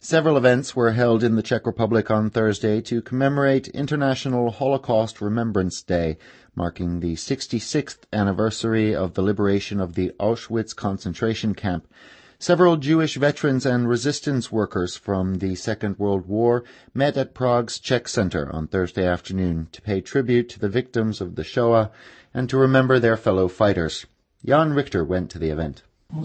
Several events were held in the Czech Republic on Thursday to commemorate International Holocaust Remembrance Day, marking the 66th anniversary of the liberation of the Auschwitz concentration camp. Several Jewish veterans and resistance workers from the Second World War met at Prague's Czech Center on Thursday afternoon to pay tribute to the victims of the Shoah and to remember their fellow fighters. Jan Richter went to the event.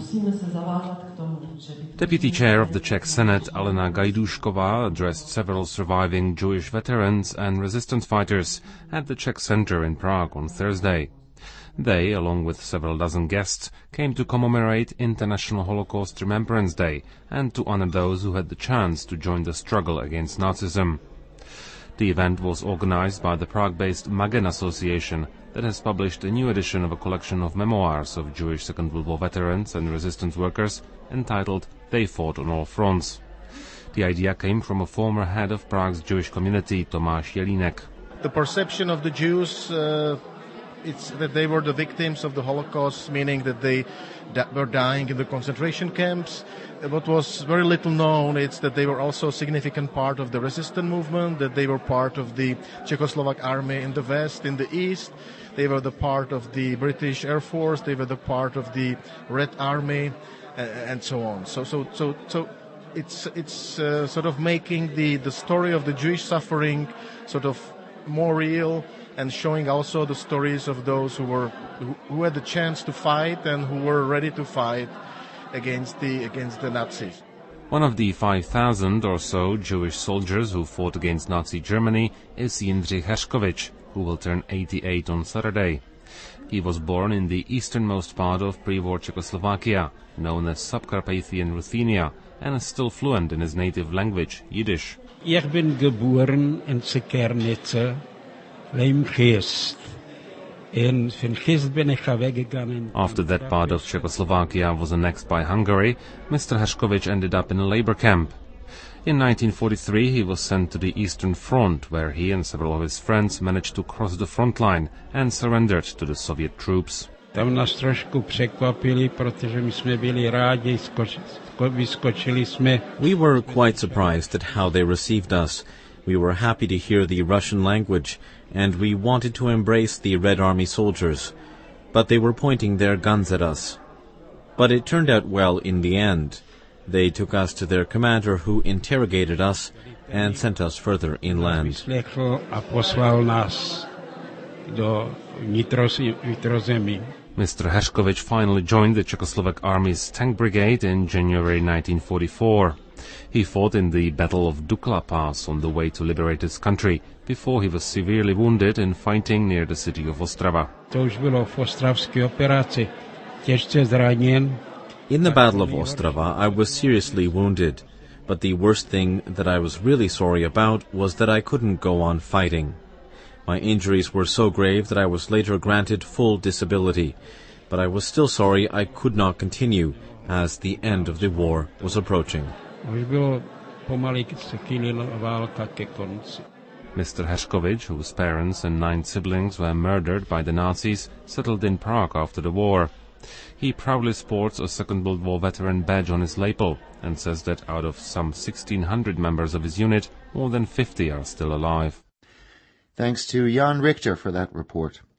Deputy Chair of the Czech Senate, Alena Gajdušková, addressed several surviving Jewish veterans and resistance fighters at the Czech Center in Prague on Thursday. They, along with several dozen guests, came to commemorate International Holocaust Remembrance Day and to honor those who had the chance to join the struggle against Nazism. The event was organized by the Prague-based Magen Association that has published a new edition of a collection of memoirs of Jewish Second World War veterans and resistance workers entitled They Fought on All Fronts. The idea came from a former head of Prague's Jewish community, Tomáš Jelínek. The perception of the Jews it's that they were the victims of the Holocaust, meaning that they were dying in the concentration camps. What was very little known is that they were also a significant part of the resistance movement, that they were part of the Czechoslovak army in the West, in the East. They were the part of the British Air Force, they were the part of the Red Army, and so on. So it's sort of making the story of the Jewish suffering sort of more real, and showing also the stories of those who had the chance to fight and who were ready to fight against the Nazis. One of the 5,000 or so Jewish soldiers who fought against Nazi Germany is Jindřich Haškovič, who will turn 88 on Saturday. He was born in the easternmost part of pre-war Czechoslovakia, known as Subcarpathian Ruthenia, and is still fluent in his native language, Yiddish. Ich bin geboren in Sekernitze, Leimgeest. After that part of Czechoslovakia was annexed by Hungary, Mr. Haškovič ended up in a labor camp. In 1943 he was sent to the Eastern Front, where he and several of his friends managed to cross the front line and surrendered to the Soviet troops. Tam nás trošku překvapili, protože my jsme byli rádi, vyskočili jsme. We were quite surprised at how they received us. We were happy to hear the Russian language, and we wanted to embrace the Red Army soldiers, but they were pointing their guns at us. But it turned out well in the end. They took us to their commander, who interrogated us and sent us further inland. Mr. Haškovič finally joined the Czechoslovak Army's tank brigade in January 1944. He fought in the Battle of Dukla Pass on the way to liberate his country, before he was severely wounded in fighting near the city of Ostrava. In the Battle of Ostrava, I was seriously wounded, but the worst thing that I was really sorry about was that I couldn't go on fighting. My injuries were so grave that I was later granted full disability, but I was still sorry I could not continue, as the end of the war was approaching. Mr. Haškovič, whose parents and 9 siblings were murdered by the Nazis, settled in Prague after the war. He proudly sports a Second World War veteran badge on his lapel and says that out of some 1,600 members of his unit, more than 50 are still alive. Thanks to Jan Richter for that report.